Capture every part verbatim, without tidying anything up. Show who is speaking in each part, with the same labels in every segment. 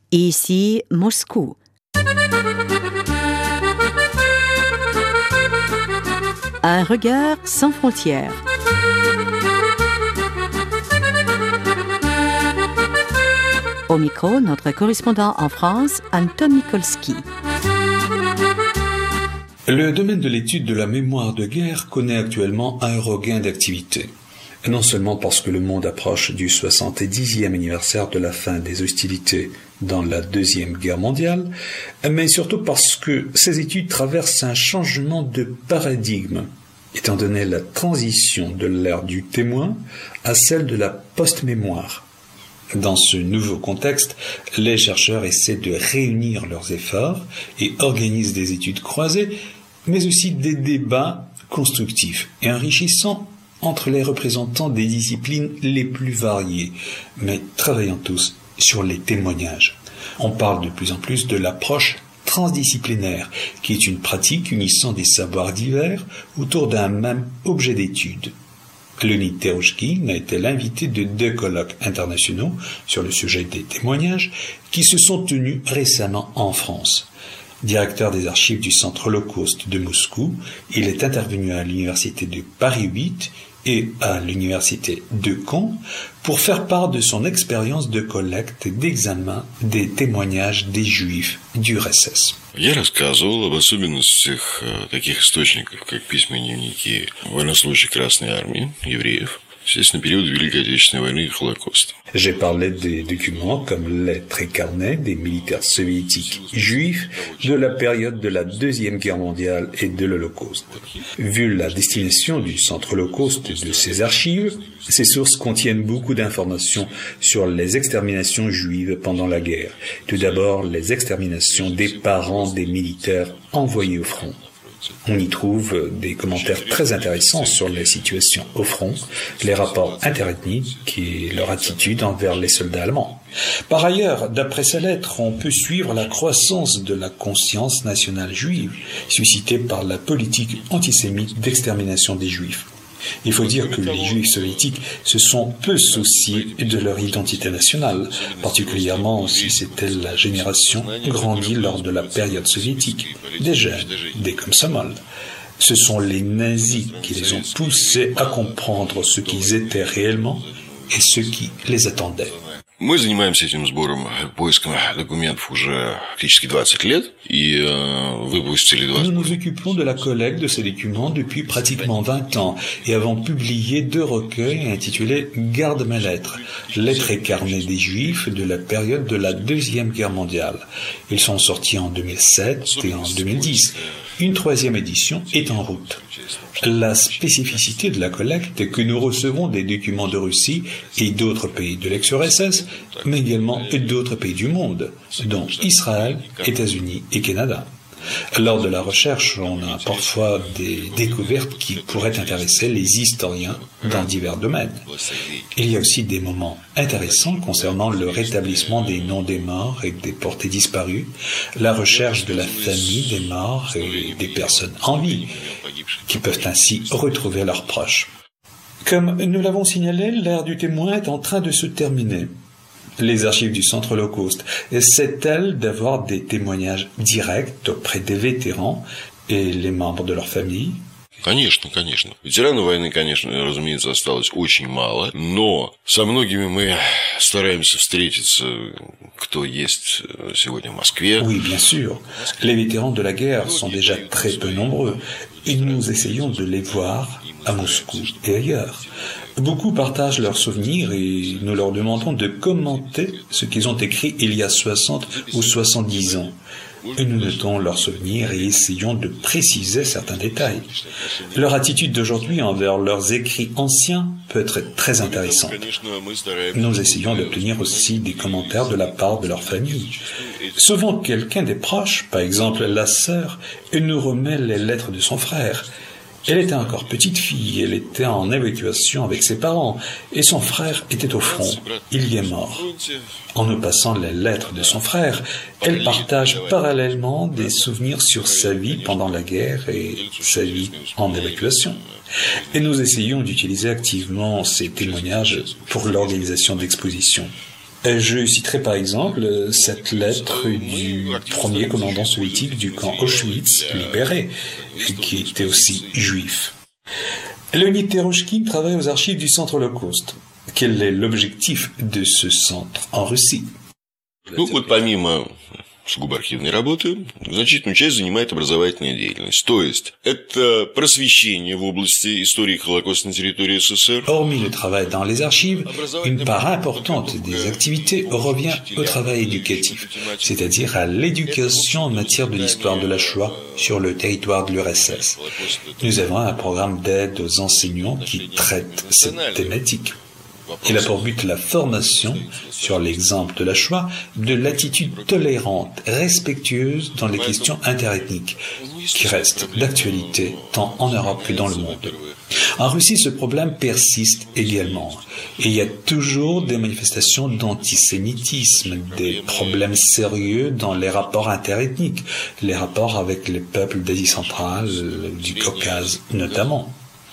Speaker 1: Ici, Moscou. Un regard sans frontières. Au micro, notre correspondant en France, Anton Nikolski.
Speaker 2: Le domaine de l'étude de la mémoire de guerre connaît actuellement un regain d'activité. Non seulement parce que le monde approche du soixante-dixième anniversaire de la fin des hostilités dans la Deuxième Guerre mondiale, mais surtout parce que ces études traversent un changement de paradigme, étant donné la transition de l'ère du témoin à celle de la post-mémoire. Dans ce nouveau contexte, les chercheurs essaient de réunir leurs efforts et organisent des études croisées, mais aussi des débats constructifs et enrichissants entre les représentants des disciplines les plus variées, mais travaillant tous sur les témoignages. On parle de plus en plus de l'approche transdisciplinaire, qui est une pratique unissant des savoirs divers autour d'un même objet d'étude. Leonid Terouchkine a été l'invité de deux colloques internationaux sur le sujet des témoignages qui se sont tenus récemment en France. Directeur des archives du Centre Holocauste de Moscou, il est intervenu à l'université de Paris huit et à l'université de Caen pour faire part de son expérience de collecte et d'examen des témoignages des Juifs du эр эс эс.
Speaker 3: Я рассказывал об особенностях таких источников, как письма и дневники военнослужащих Красной Армии, евреев, естественно, период Великой Отечественной войны и Холокоста.
Speaker 2: J'ai parlé des documents comme lettres et carnets des militaires soviétiques juifs de la période de la Deuxième Guerre mondiale et de l'Holocauste. Vu la destination du Centre Holocauste de ces archives, ces sources contiennent beaucoup d'informations sur les exterminations juives pendant la guerre. Tout d'abord, les exterminations des parents des militaires envoyés au front. On y trouve des commentaires très intéressants sur les situations au front, les rapports interethniques et leur attitude envers les soldats allemands. Par ailleurs, d'après ces lettres, on peut suivre la croissance de la conscience nationale juive, suscitée par la politique antisémite d'extermination des Juifs. Il faut dire que les Juifs soviétiques se sont peu souciés de leur identité nationale, particulièrement si c'était la génération grandie lors de la période soviétique, des jeunes, des komsomol. Ce sont les nazis qui les ont poussés à comprendre ce qu'ils étaient réellement et ce qui les attendait.
Speaker 3: Мы занимаемся этим сбором, поиском документов уже практически двадцать лет и э, выпустили двадцать.
Speaker 2: Nous nous occupons de la collecte de ces documents depuis pratiquement vingt ans et avons publié deux recueils intitulés Garde mes lettres, lettres et carnets des Juifs de la période de la Deuxième Guerre mondiale. Ils sont sortis en deux mille sept et en deux mille dix. Une troisième édition est en route. La spécificité de la collecte est que nous recevons des documents de Russie et d'autres pays de l'ex-ur ess es, mais également d'autres pays du monde, dont Israël, États-Unis et Canada. Lors de la recherche, on a parfois des découvertes qui pourraient intéresser les historiens dans divers domaines. Il y a aussi des moments intéressants concernant le rétablissement des noms des morts et des portées disparues, la recherche de la famille des morts et des personnes en vie, qui peuvent ainsi retrouver leurs proches. Comme nous l'avons signalé, l'ère du témoin est en train de se terminer. Les archives du Centre Holocauste essaient-elles d'avoir des témoignages directs auprès des vétérans et les membres de leur famille?
Speaker 3: Конечно, конечно. Ветеранов войны, конечно, разумеется, осталось очень мало, но со многими мы стараемся встретиться, кто есть сегодня в Москве.
Speaker 2: Oui, bien sûr. Les vétérans de la guerre sont déjà très peu nombreux et nous essayons de les voir à Moscou et ailleurs. Beaucoup partagent leurs souvenirs et nous leur demandons de commenter ce qu'ils ont écrit il y a soixante ou soixante-dix ans. Et nous notons leurs souvenirs et essayons de préciser certains détails. Leur attitude d'aujourd'hui envers leurs écrits anciens peut être très intéressante. Nous essayons d'obtenir aussi des commentaires de la part de leur famille. Souvent, quelqu'un des proches, par exemple la sœur, nous remet les lettres de son frère. Elle était encore petite fille, elle était en évacuation avec ses parents, et son frère était au front. Il y est mort. En nous passant les lettres de son frère, elle partage parallèlement des souvenirs sur sa vie pendant la guerre et sa vie en évacuation. Et nous essayons d'utiliser activement ces témoignages pour l'organisation d'expositions. Je citerai par exemple cette lettre du premier commandant soviétique du camp Auschwitz libéré, qui était aussi juif. Leonid Terushkin travaille aux archives du Centre Holocauste. Quel est l'objectif de ce centre en Russie?
Speaker 3: Ну, вот помимо сугубо архивной работы, значительную часть занимает образовательная деятельность. То есть, это просвещение в области истории Холокоста на территории СССР.
Speaker 2: Hormis le travail dans les archives, une part importante des activités revient au travail éducatif, c'est-à-dire à l'éducation en matière de l'histoire de la Shoah sur le territoire de l'U R S S. Nous avons un programme d'aide aux enseignants qui traite cette thématique. Il a pour but la formation, sur l'exemple de la Shoah, de l'attitude tolérante, respectueuse dans les questions interethniques, qui restent d'actualité tant en Europe que dans le monde. En Russie, ce problème persiste également. Et il y a toujours des manifestations d'antisémitisme, des problèmes sérieux dans les rapports interethniques, les rapports avec les peuples d'Asie centrale, du Caucase notamment.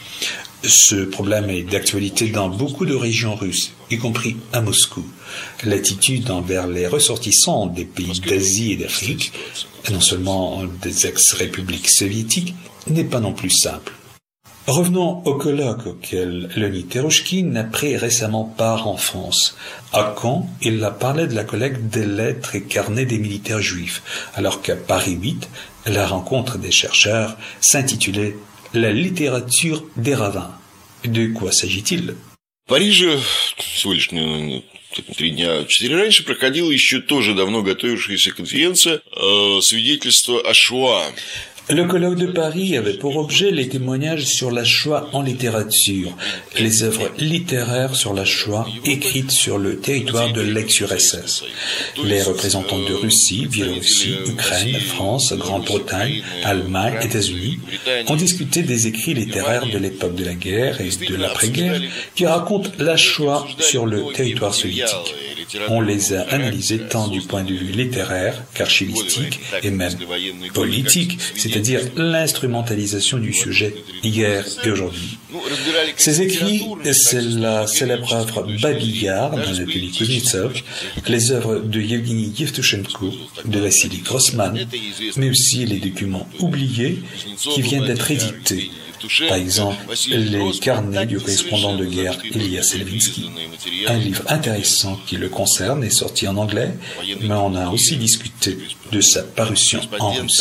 Speaker 2: Ce problème est d'actualité dans beaucoup de régions russes, y compris à Moscou. L'attitude envers les ressortissants des pays d'Asie et d'Afrique, non seulement des ex-républiques soviétiques, n'est pas non plus simple. Revenons au colloque auquel Leonid Terushkin a pris récemment part en France. À Caen, il a parlé de la collecte des lettres et carnets des militaires juifs, alors qu'à Paris huit, la rencontre des chercheurs s'intitulait La littérature des ravins. De quoi s'agit-il?
Speaker 3: В Париже всего лишь ну, три дня, четыре раньше проходила еще тоже давно готовившаяся конференция э, «Свидетельство о Шоа».
Speaker 2: Le colloque de Paris avait pour objet les témoignages sur la Shoah en littérature, les œuvres littéraires sur la Shoah écrites sur le territoire de l'ex-U R S S. Les représentants de Russie, Biélorussie, Ukraine, France, Grande-Bretagne, Allemagne, États-Unis ont discuté des écrits littéraires de l'époque de la guerre et de l'après-guerre qui racontent la Shoah sur le territoire soviétique. On les a analysés tant du point de vue littéraire qu'archivistique et même politique, c'est-à-dire l'instrumentalisation du sujet hier et aujourd'hui. Ces écrits, c'est la célèbre œuvre Babi-Yar d'Anatoly Kuznetsov, les œuvres de Yevgeny Yevtushenko, de Vassili Grossman, mais aussi les documents oubliés qui viennent d'être édités. Par exemple, les carnets du correspondant de guerre Ilya Selvinsky. Un livre intéressant qui le concerne est sorti en anglais, mais on a aussi discuté de sa parution en russe.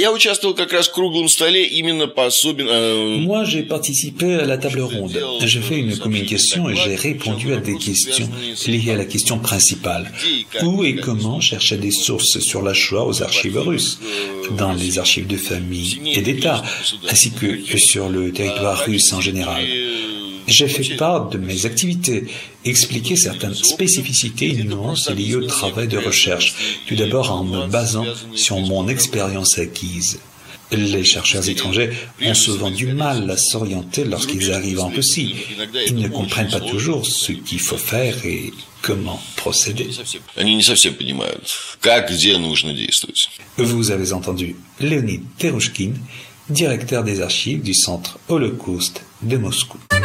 Speaker 2: Moi, j'ai participé à la table ronde. J'ai fait une communication et j'ai répondu à des questions liées à la question principale. Où et comment chercher des sources sur la Shoah aux archives russes, dans les archives de famille et d'État, ainsi que sur le territoire russe en général. J'ai fait part de mes activités, expliquer certaines spécificités et nuances liées au travail de recherche, tout d'abord en me basant sur mon expérience acquise. Les chercheurs étrangers ont souvent du mal à s'orienter lorsqu'ils arrivent en Russie. Ils ne comprennent pas toujours ce qu'il faut faire et comment procéder. Vous avez entendu Leonid Terushkin, directeur des archives du Centre Holocauste de Moscou.